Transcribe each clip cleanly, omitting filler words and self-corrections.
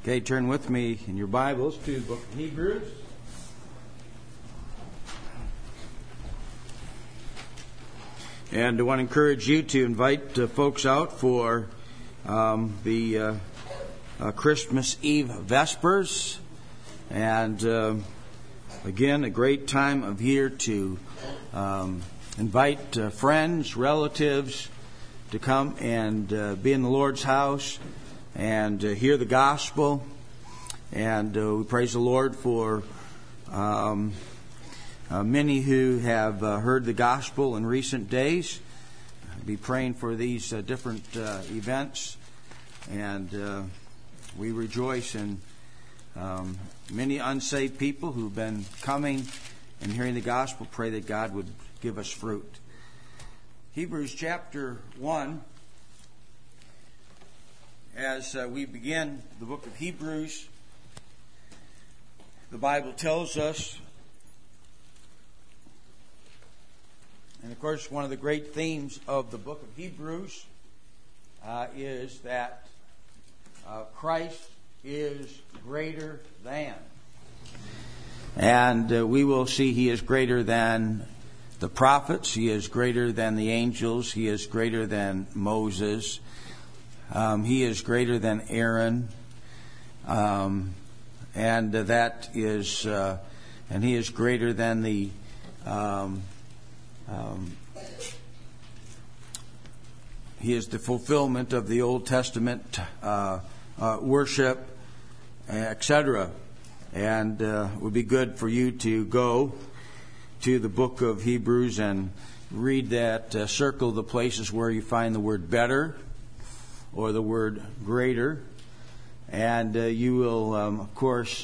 Okay, turn with me in your Bibles to the book of Hebrews. And I want to encourage you to invite folks out for the Christmas Eve Vespers. And again, a great time of year to invite friends, relatives to come and be in the Lord's house and hear the gospel. And we praise the Lord for many who have heard the gospel in recent days. I'll be praying for these different events. And we rejoice in many unsaved people who've been coming and hearing the gospel. Pray that God would give us fruit. Hebrews chapter 1. As we begin the book of Hebrews, the Bible tells us, and of course one of the great themes of the book of Hebrews is that Christ is greater than. And we will see He is greater than the prophets, He is greater than the angels, He is greater than Moses. He is greater than Aaron, and that is, and He is greater than the He is the fulfillment of the Old Testament worship, etc. And it would be good for you to go to the book of Hebrews and read that, circle the places where you find the word better or the word greater, and you will, of course,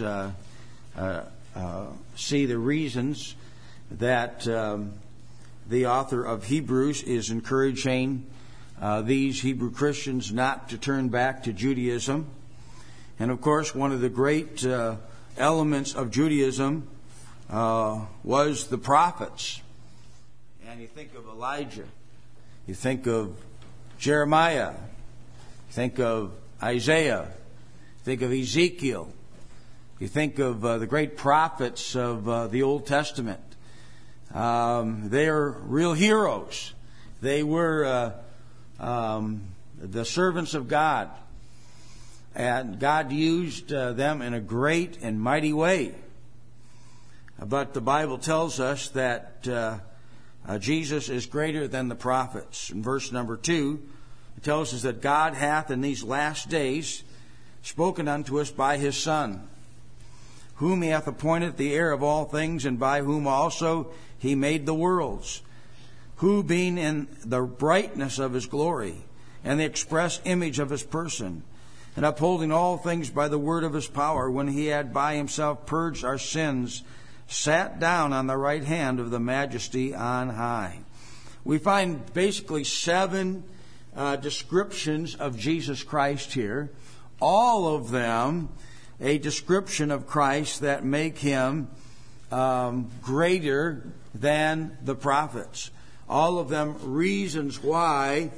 see the reasons that the author of Hebrews is encouraging these Hebrew Christians not to turn back to Judaism. And of course, one of the great elements of Judaism was the prophets. And you think of Elijah, you think of Jeremiah, think of Isaiah, think of Ezekiel, you think of the great prophets of the Old Testament. They are real heroes. They were the servants of God. And God used them in a great and mighty way. But the Bible tells us that Jesus is greater than the prophets. In verse number 2, it tells us that God hath in these last days spoken unto us by His Son, whom He hath appointed the heir of all things, and by whom also He made the worlds, who being in the brightness of His glory, and the express image of His person, and upholding all things by the word of His power, when He had by Himself purged our sins, sat down on the right hand of the Majesty on high. We find basically 7 descriptions of Jesus Christ here, all of them a description of Christ that make Him greater than the prophets. All of them reasons why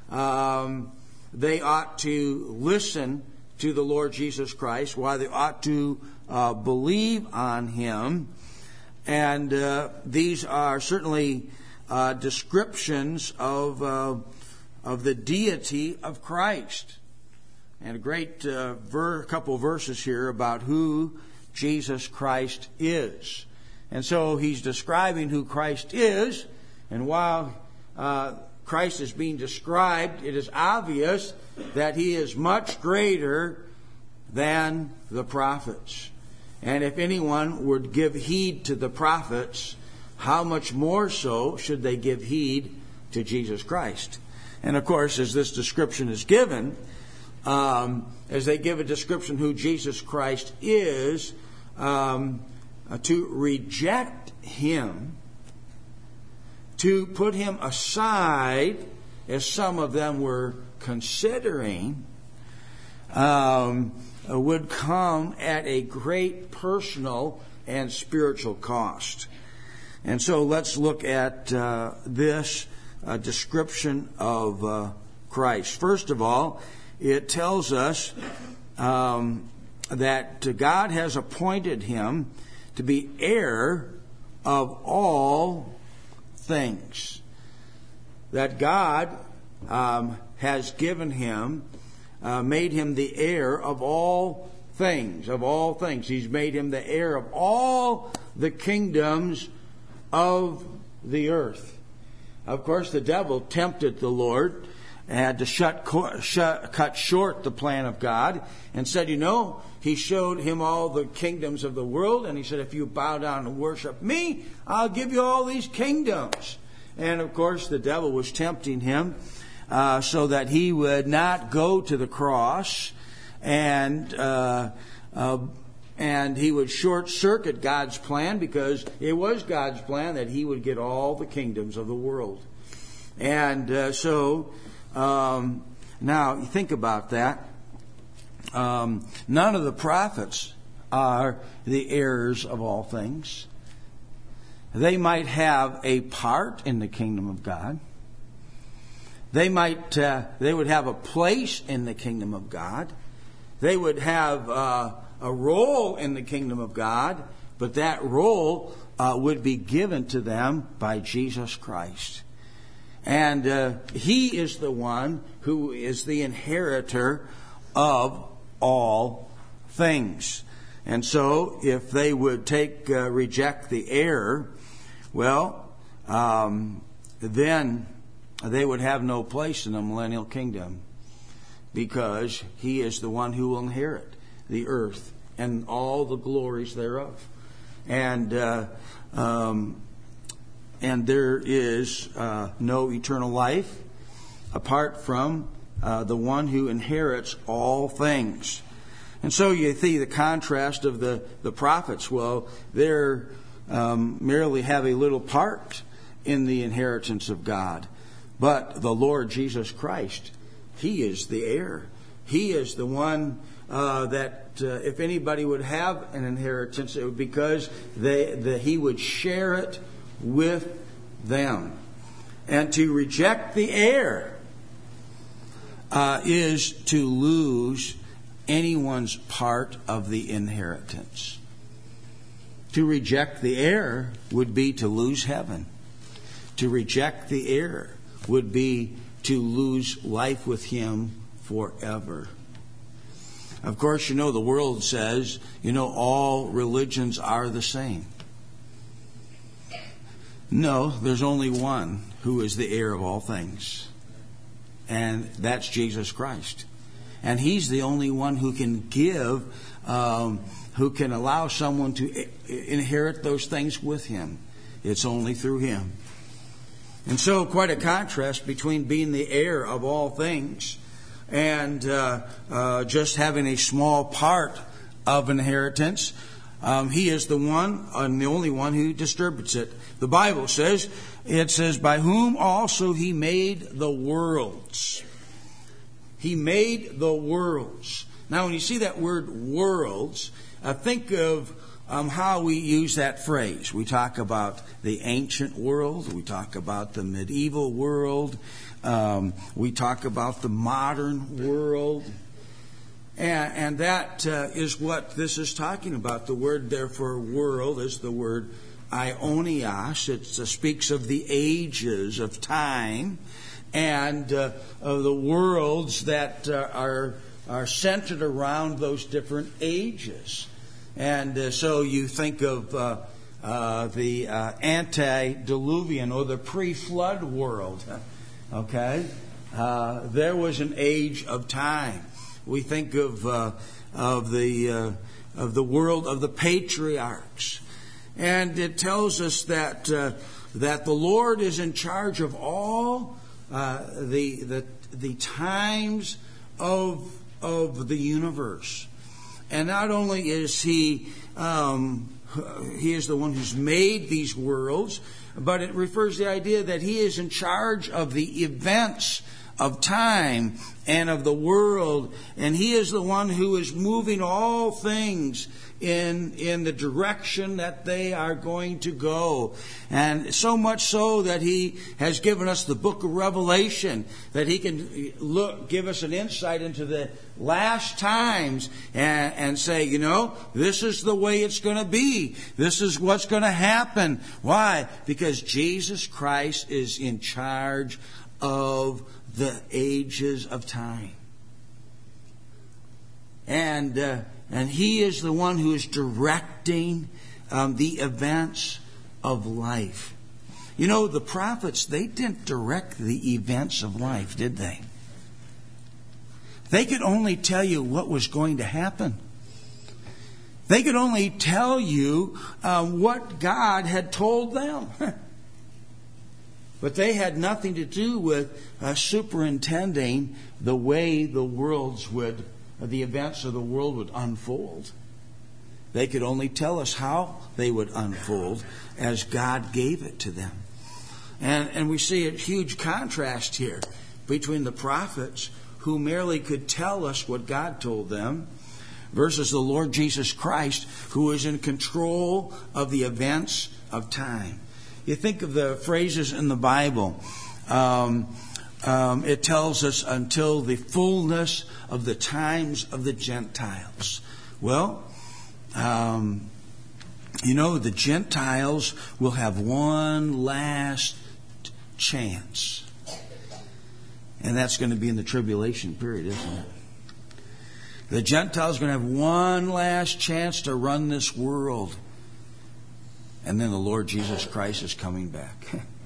they ought to listen to the Lord Jesus Christ, why they ought to believe on Him. And these are certainly descriptions of the deity of Christ. And a great couple verses here about who Jesus Christ is. And so he's describing who Christ is. And while Christ is being described, it is obvious that He is much greater than the prophets. And if anyone would give heed to the prophets, how much more so should they give heed to Jesus Christ? And of course, as this description is given, as they give a description who Jesus Christ is, to reject Him, to put Him aside, as some of them were considering, would come at a great personal and spiritual cost. And so let's look at this description of Christ. First of all, it tells us that God has appointed him to be heir of all things. That God has given him, made him the heir of all things, of all things. He's made him the heir of all the kingdoms of the earth. Of course, the devil tempted the Lord and had to cut short the plan of God and said, he showed him all the kingdoms of the world, and he said, if you bow down and worship me, I'll give you all these kingdoms. And of course, the devil was tempting him so that he would not go to the cross, and he would short circuit God's plan, because it was God's plan that he would get all the kingdoms of the world. And so now you think about that. None of the prophets are the heirs of all things. They might have a part in the kingdom of God. They would have a place in the kingdom of God. They would have a role in the kingdom of God, but that role would be given to them by Jesus Christ. And he is the one who is the inheritor of all things. And so if they would reject the heir, then they would have no place in the millennial kingdom, because he is the one who will inherit the earth and all the glories thereof. And there is no eternal life apart from the one who inherits all things. And so you see the contrast of the prophets. Well, they're merely have a little part in the inheritance of God. But the Lord Jesus Christ, he is the heir. He is the one that if anybody would have an inheritance, it would be because he would share it with them. And to reject the heir is to lose anyone's part of the inheritance. To reject the heir would be to lose heaven. To reject the heir would be to lose life with him forever. Of course, the world says, all religions are the same. No, there's only one who is the heir of all things. And that's Jesus Christ. And he's the only one who can give, who can allow someone to inherit those things with him. It's only through him. And so quite a contrast between being the heir of all things and just having a small part of inheritance. He is the one and the only one who distributes it. The Bible says, by whom also he made the worlds. He made the worlds. Now, when you see that word worlds, think of how we use that phrase. We talk about the ancient world. We talk about the medieval world. We talk about the modern world. And that is what this is talking about. The word, therefore, world is the word aionios. It speaks of the ages of time and of the worlds that are centered around those different ages. And so you think of the antediluvian or the pre-flood world. Okay, there was an age of time. We think of the world of the patriarchs, and it tells us that the Lord is in charge of all the times of the universe. And not only is he is the one who's made these worlds, but it refers to the idea that he is in charge of the events of time and of the world. And He is the one who is moving all things in the direction that they are going to go. And so much so that He has given us the book of Revelation, that He can give us an insight into the last times and say, this is the way it's going to be. This is what's going to happen. Why? Because Jesus Christ is in charge of the ages of time. And He is the one who is directing the events of life. The prophets, they didn't direct the events of life, did they? They could only tell you what was going to happen. They could only tell you what God had told them. But they had nothing to do with superintending the way the events of the world would unfold. They could only tell us how they would unfold as God gave it to them. And we see a huge contrast here between the prophets, who merely could tell us what God told them, versus the Lord Jesus Christ, who is in control of the events of time. You think of the phrases in the Bible. It tells us until the fullness of the times of the Gentiles. Well, the Gentiles will have one last chance. And that's going to be in the tribulation period, isn't it? The Gentiles are going to have one last chance to run this world. And then the Lord Jesus Christ is coming back.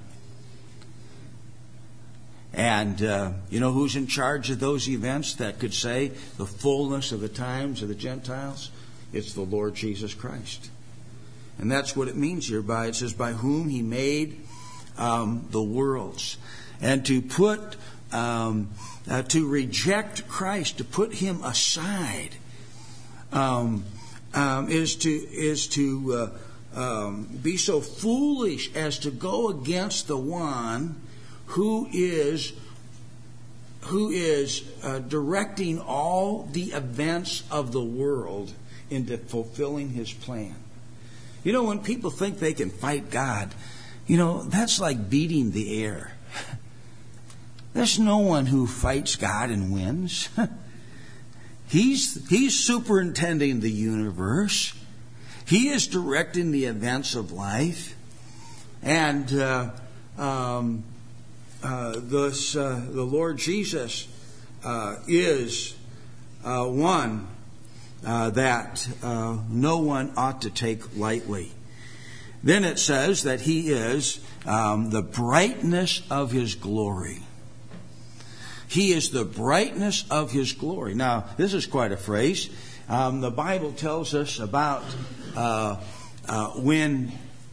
And who's in charge of those events that could say the fullness of the times of the Gentiles? It's the Lord Jesus Christ. And that's what it means here. It says, by whom He made the worlds. And to put... to reject Christ, to put Him aside, is to be so foolish as to go against the one who is directing all the events of the world into fulfilling His plan. When people think they can fight God, that's like beating the air. There's no one who fights God and wins. He's superintending the universe. He is directing the events of life. And the Lord Jesus is one that no one ought to take lightly. Then it says that He is the brightness of His glory. He is the brightness of His glory. Now, this is quite a phrase. The Bible tells us about when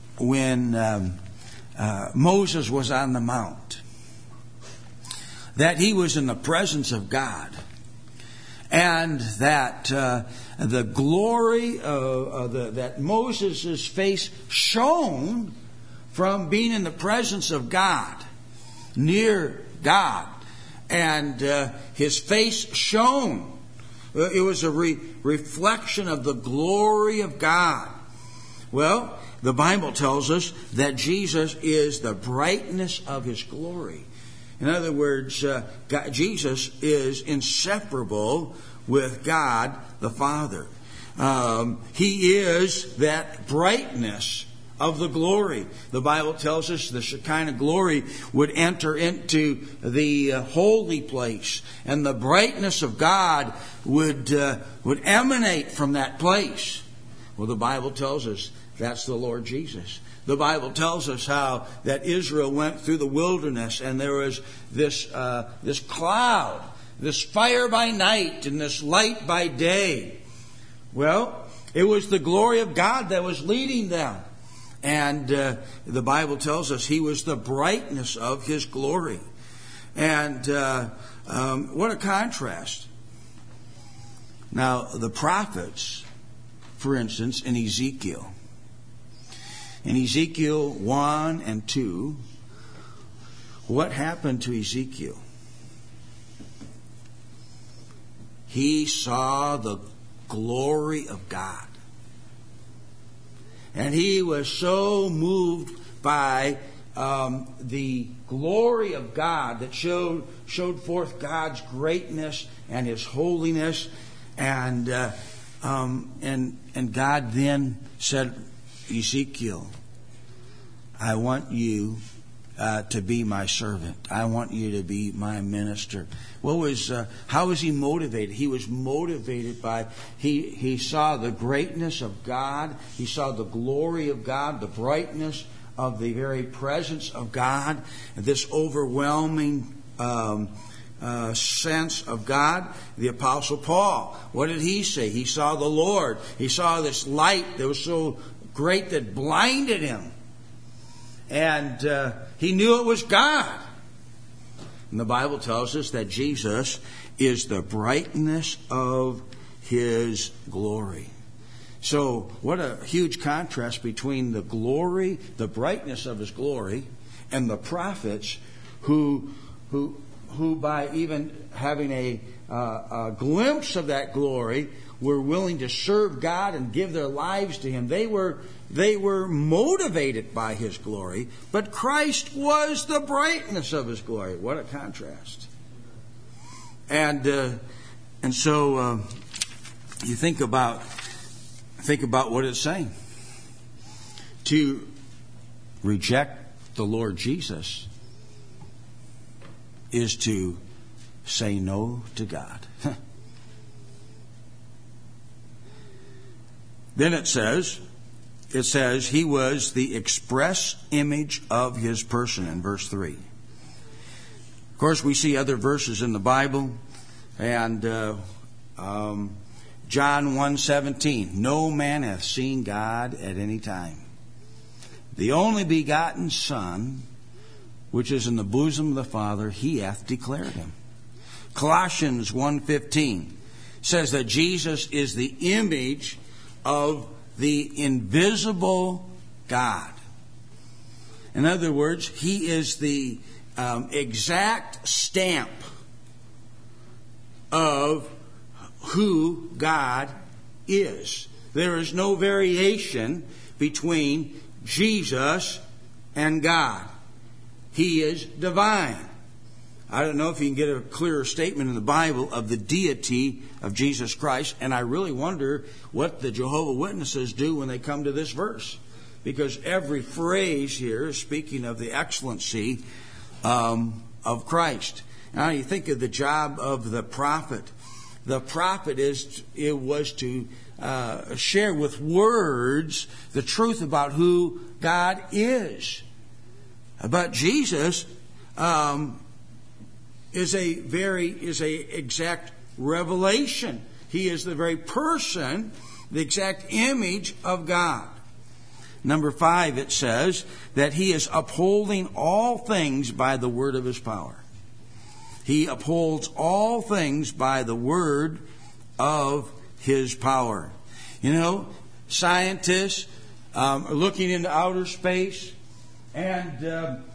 Moses was on the mount, that he was in the presence of God, and that the glory that Moses' face shone from being in the presence of God, near God. And his face shone. It was a reflection of the glory of God. Well, the Bible tells us that Jesus is the brightness of His glory. In other words, Jesus is inseparable with God the Father. He is that brightness of the glory. The Bible tells us the Shekinah glory would enter into the holy place, and the brightness of God would emanate from that place. Well, the Bible tells us that's the Lord Jesus. The Bible tells us how that Israel went through the wilderness, and there was this cloud, this fire by night, and this light by day. Well, it was the glory of God that was leading them. And the Bible tells us He was the brightness of His glory. And what a contrast. Now, the prophets, for instance, in Ezekiel 1 and 2, what happened to Ezekiel? he saw the glory of God. And he was so moved by the glory of God that showed forth God's greatness and His holiness, and God then said, Ezekiel, I want you to be my servant. I want you to be my minister. How was he motivated? He was motivated by, he saw the greatness of God. He saw the glory of God, the brightness of the very presence of God, this overwhelming sense of God. The Apostle Paul, what did he say? He saw the Lord. He saw this light that was so great that blinded him. And he knew it was God. And the Bible tells us that Jesus is the brightness of His glory. So what a huge contrast between the glory, the brightness of His glory, and the prophets who by even having a glimpse of that glory were willing to serve God and give their lives to Him. They were motivated by His glory, but Christ was the brightness of His glory. What a contrast! And so you think about what it's saying. To reject the Lord Jesus is to say no to God. Then it says He was the express image of His person in verse 3. Of course, we see other verses in the Bible, and John 1:17, no man hath seen God at any time. The only begotten Son, which is in the bosom of the Father, He hath declared Him. Colossians 1:15 says that Jesus is the image of the invisible God. In other words, He is the exact stamp of who God is. There is no variation between Jesus and God. He is divine. I don't know if you can get a clearer statement in the Bible of the deity of Jesus Christ, and I really wonder what the Jehovah's Witnesses do when they come to this verse, because every phrase here is speaking of the excellency of Christ. Now you think of the job of the prophet. The prophet was to share with words the truth about who God is. But Jesus is a exact revelation. He is the very person, the exact image of God. Number 5, it says that He is upholding all things by the word of His power. He upholds all things by the word of His power. You know, scientists are looking into outer space, and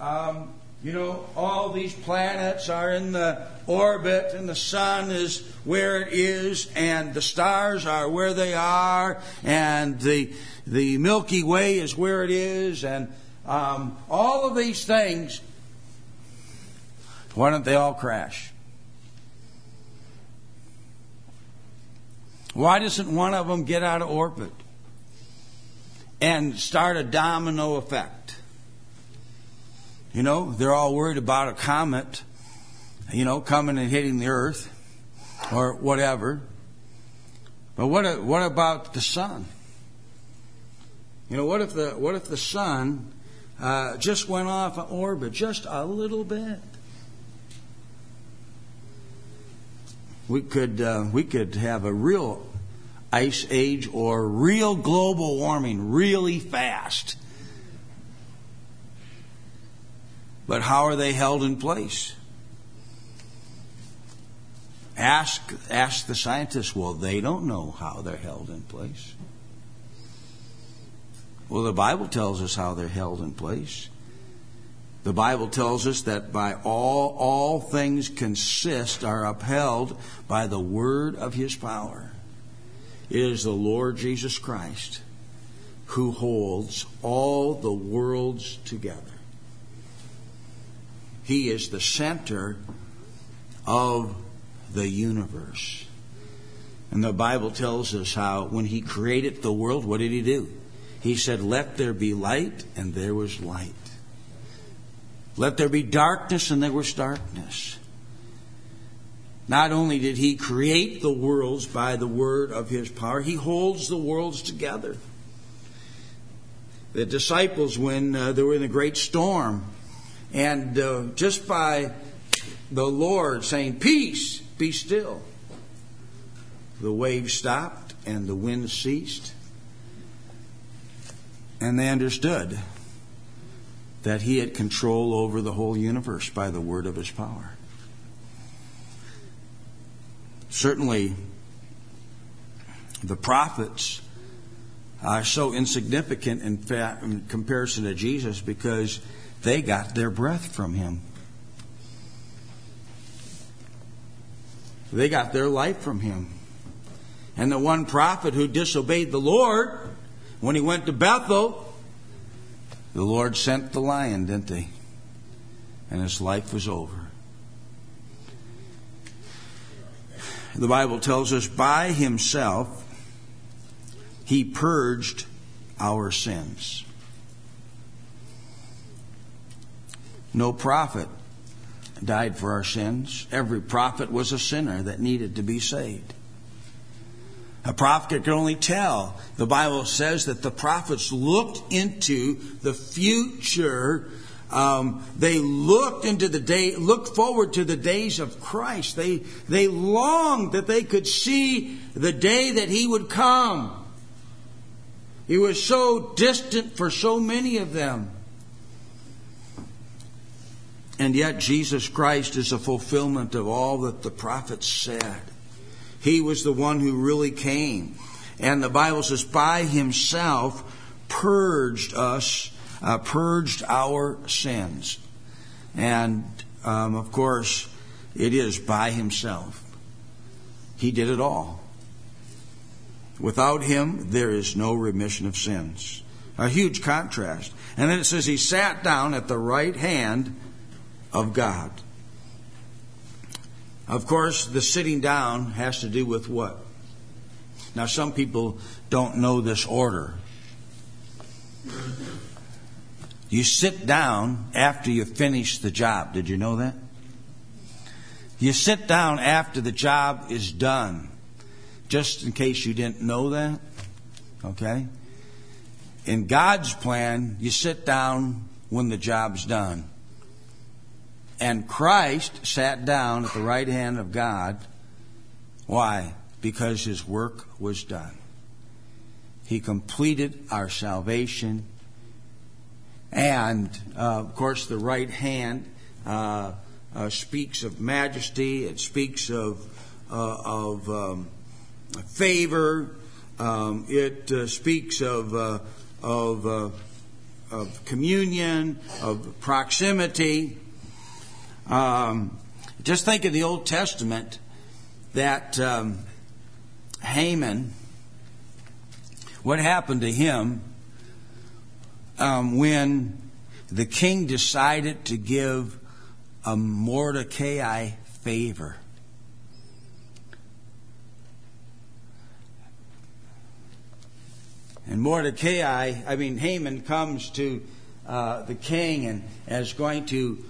all these planets are in the orbit, and the sun is where it is, and the stars are where they are, and the Milky Way is where it is, and all of these things. Why don't they all crash? Why doesn't one of them get out of orbit and start a domino effect? You know, they're all worried about a comet, coming and hitting the earth or whatever. But what about the sun? What if the sun just went off orbit just a little bit? We could have a real ice age or real global warming really fast. But how are they held in place? Ask the scientists. Well, they don't know how they're held in place. Well, the Bible tells us how they're held in place. The Bible tells us that by all things are upheld by the word of His power. It is the Lord Jesus Christ who holds all the worlds together. He is the center of the universe. And the Bible tells us how when He created the world, what did He do? He said, "Let there be light," and there was light. "Let there be darkness," and there was darkness. Not only did He create the worlds by the word of His power, He holds the worlds together. The disciples, when they were in a great storm, and just by the Lord saying, "Peace, be still," the waves stopped and the wind ceased. And they understood that He had control over the whole universe by the word of His power. Certainly, the prophets are so insignificant in comparison to Jesus because they got their breath from Him. They got their life from Him. And the one prophet who disobeyed the Lord, when he went to Bethel, the Lord sent the lion, didn't He? And his life was over. The Bible tells us by Himself He purged our sins. No prophet died for our sins. Every prophet was a sinner that needed to be saved. A prophet could only tell. The Bible says that the prophets looked into the future. They looked forward to the days of Christ. They longed that they could see the day that He would come. He was so distant for so many of them. And yet Jesus Christ is a fulfillment of all that the prophets said. He was the one who really came. And the Bible says by Himself purged us, purged our sins. And of course, it is by Himself. He did it all. Without Him, there is no remission of sins. A huge contrast. And then it says He sat down at the right hand of God. Of course, the sitting down has to do with what? Now, some people don't know this order. You sit down after you finish the job. Did you know that? You sit down after the job is done. Just in case you didn't know that. Okay? In God's plan, you sit down when the job's done. And Christ sat down at the right hand of God. Why? Because His work was done. He completed our salvation. And, of course, the right hand speaks of majesty. It speaks of favor. It speaks of communion, of proximity. Just think of the Old Testament that Haman, what happened to him when the king decided to give a Mordecai favor. And Haman comes to the king and is going to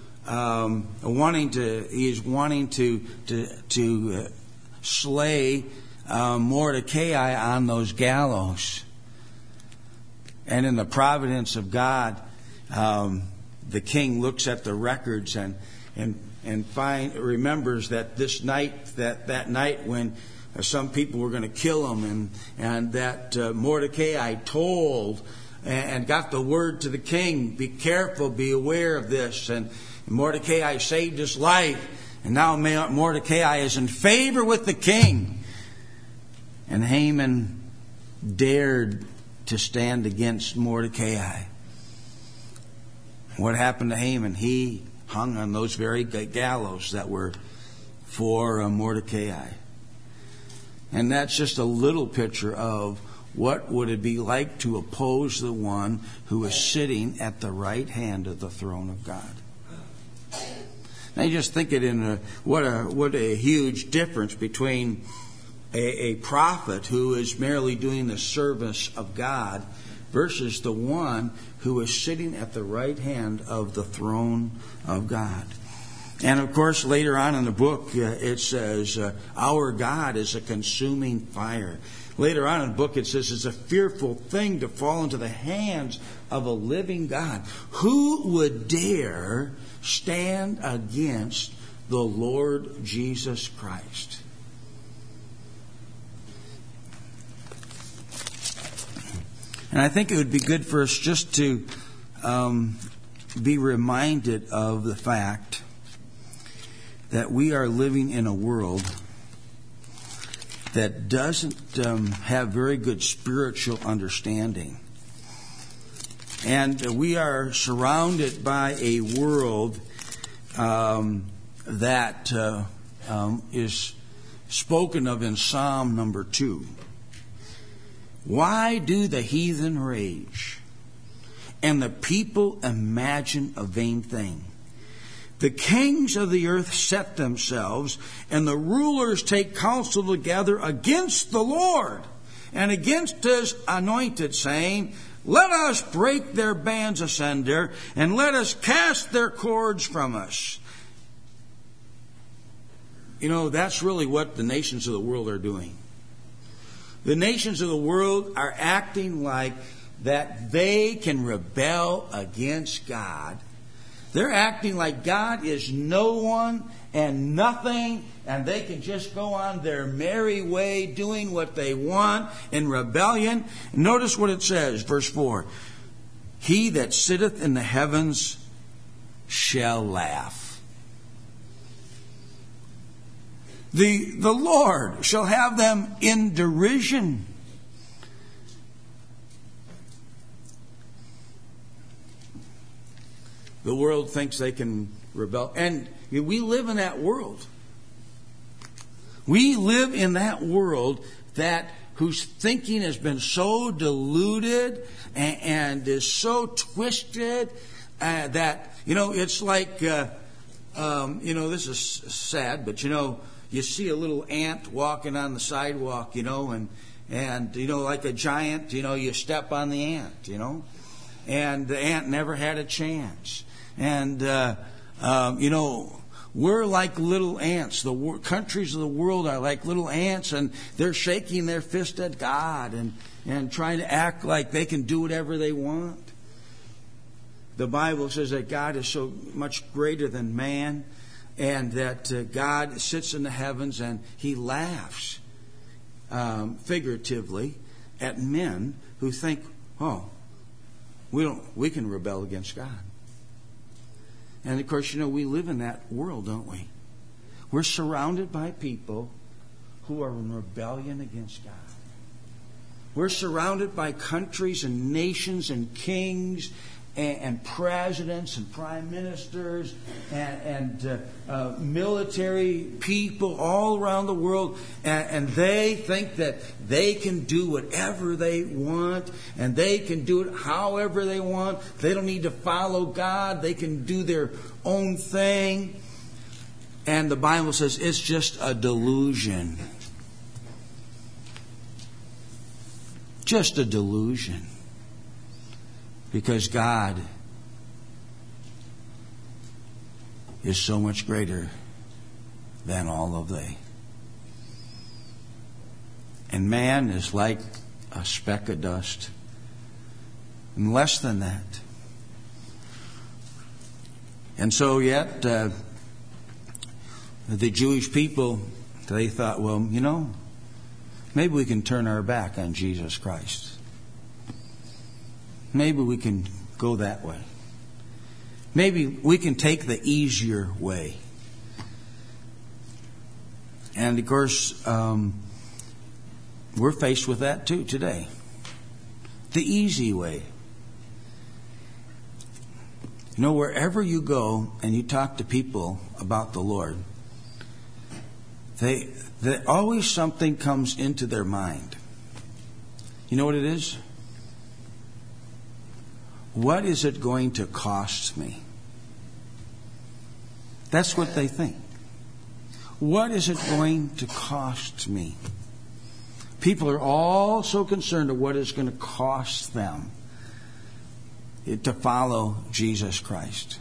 he is wanting to slay Mordecai on those gallows. And in the providence of God, the king looks at the records and remembers that that night when some people were going to kill him, and that Mordecai told and got the word to the king, be careful, be aware of this. And Mordecai saved his life. And now Mordecai is in favor with the king. And Haman dared to stand against Mordecai. what happened to Haman? He hung on those very gallows that were for Mordecai. And that's just a little picture of what would it be like to oppose the one who is sitting at the right hand of the throne of God. Now you just think it in what a huge difference between a prophet who is merely doing the service of God versus the one who is sitting at the right hand of the throne of God. And of course, later on in the book, it says, our God is a consuming fire. Later on in the book, it says it's a fearful thing to fall into the hands of a living God. Who would dare stand against the Lord Jesus Christ? And I think it would be good for us just to be reminded of the fact that we are living in a world that doesn't have very good spiritual understanding. And we are surrounded by a world that is spoken of in Psalm number 2. Why do the heathen rage, and the people imagine a vain thing? The kings of the earth set themselves, and the rulers take counsel together against the Lord and against His anointed, saying, let us break their bands asunder, and let us cast their cords from us. You know, that's really what the nations of the world are doing. The nations of the world are acting like that they can rebel against God. They're acting like God is no one and nothing, and they can just go on their merry way doing what they want in rebellion. Notice what it says, verse 4. He that sitteth in the heavens shall laugh. The Lord shall have them in derision. The world thinks they can rebel. And we live in that world. We live in that world that whose thinking has been so diluted and is so twisted that, it's like, this is sad, but, you see a little ant walking on the sidewalk, and like a giant, you step on the ant, and the ant never had a chance. And, we're like little ants. The countries of the world are like little ants, and they're shaking their fist at God and trying to act like they can do whatever they want. The Bible says that God is so much greater than man, and that God sits in the heavens and He laughs figuratively at men who think, we can rebel against God. And of course, we live in that world, don't we? We're surrounded by people who are in rebellion against God. We're surrounded by countries and nations and kings and presidents and prime ministers and military people all around the world, and they think that they can do whatever they want, and they can do it however they want. They don't need to follow God. They can do their own thing. And the Bible says it's just a delusion. Just a delusion. Because God is so much greater than all of they. And man is like a speck of dust. And less than that. And so yet, the Jewish people, they thought, maybe we can turn our back on Jesus Christ. Maybe we can go that way. Maybe we can take the easier way. And of course, we're faced with that too today. The easy way. You know, wherever you go and you talk to people about the Lord, they always something comes into their mind. You know what it is? What is it going to cost me? That's what they think. What is it going to cost me? People are all so concerned with what it's going to cost them to follow Jesus Christ.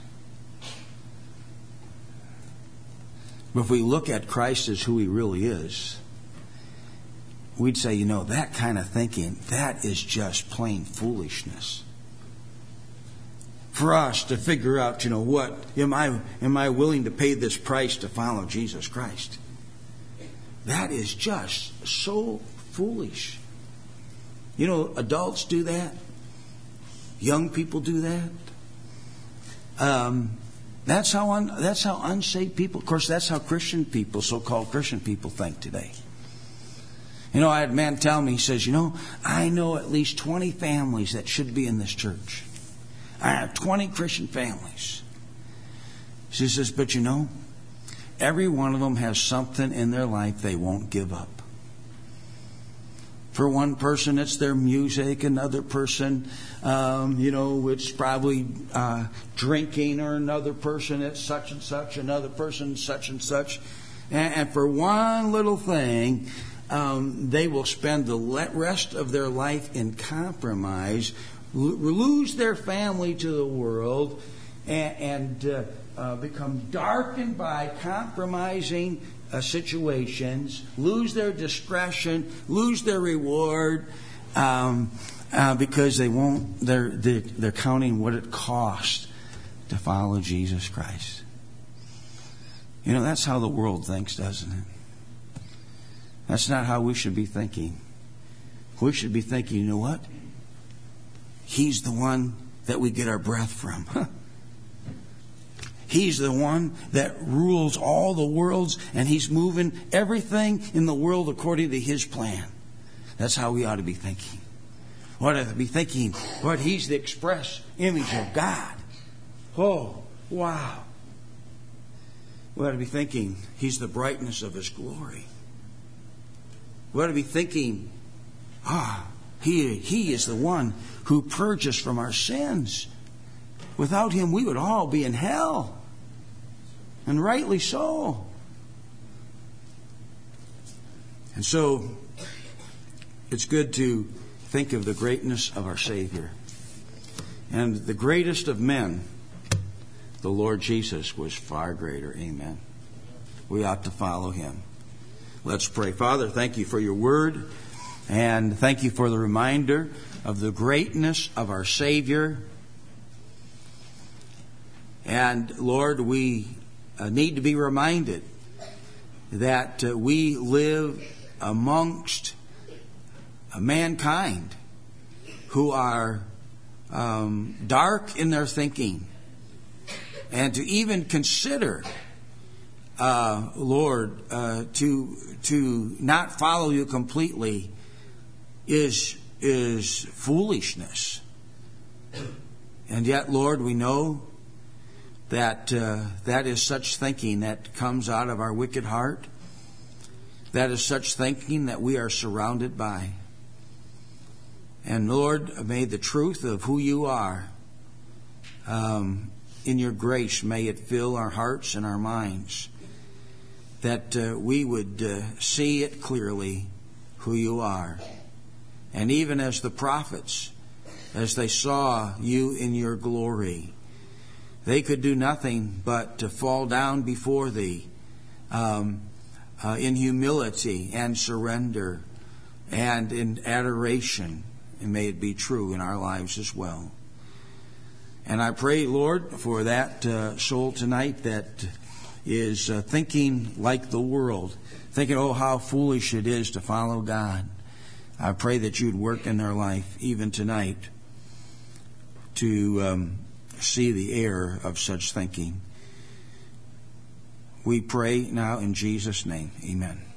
But if we look at Christ as who He really is, we'd say, you know, that kind of thinking, that is just plain foolishness. For us to figure out, you know, what am I willing to pay this price to follow Jesus Christ? That is just so foolish. You know, adults do that. Young people do that. That's how unsaved people, of course, that's how Christian people, so-called Christian people, think today. You know, I had a man tell me, he says, you know, I know at least 20 families that should be in this church. I have 20 Christian families. She says, but you know, every one of them has something in their life they won't give up. For one person, it's their music. Another person, it's probably drinking. Or another person, it's such and such. Another person, such and such. And for one little thing, they will spend the rest of their life in compromise, lose their family to the world, and become darkened by compromising situations, lose their discretion, lose their reward, because they're counting what it costs to follow Jesus Christ. You know, that's how the world thinks, doesn't it? That's not how we should be thinking. We should be thinking, you know what? He's the one that we get our breath from. He's the one that rules all the worlds, and He's moving everything in the world according to His plan. That's how we ought to be thinking. We ought to be thinking, Lord, He's the express image of God. Oh, wow. We ought to be thinking He's the brightness of His glory. We ought to be thinking, He is the one who purged us from our sins. Without Him, we would all be in hell. And rightly so. And so, it's good to think of the greatness of our Savior. And the greatest of men, the Lord Jesus, was far greater. Amen. We ought to follow Him. Let's pray. Father, thank You for Your word. And thank You for the reminder of the greatness of our Savior. And Lord, we need to be reminded that we live amongst mankind who are dark in their thinking. And to even consider, Lord, to not follow You completely is foolishness. And yet, Lord, we know that that is such thinking that comes out of our wicked heart. That is such thinking that we are surrounded by. And Lord, may the truth of who You are, in Your grace, may it fill our hearts and our minds. That we would see it clearly, who You are. And even as the prophets, as they saw You in Your glory, they could do nothing but to fall down before Thee in humility and surrender and in adoration. And may it be true in our lives as well. And I pray, Lord, for that soul tonight that is thinking like the world, thinking, oh, how foolish it is to follow God. I pray that You'd work in their life even tonight to see the error of such thinking. We pray now in Jesus' name. Amen.